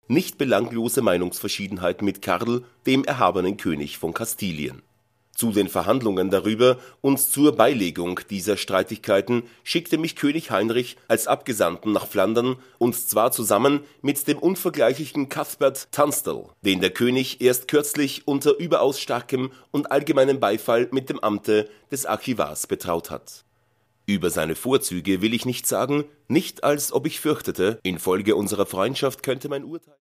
nicht belanglose Meinungsverschiedenheit mit Karl, dem erhabenen König von Kastilien. Zu den Verhandlungen darüber und zur Beilegung dieser Streitigkeiten schickte mich König Heinrich als Abgesandten nach Flandern, und zwar zusammen mit dem unvergleichlichen Cuthbert Tunstall, den der König erst kürzlich unter überaus starkem und allgemeinem Beifall mit dem Amte des Archivars betraut hat. Über seine Vorzüge will ich nichts sagen, nicht als ob ich fürchtete, infolge unserer Freundschaft könnte mein Urteil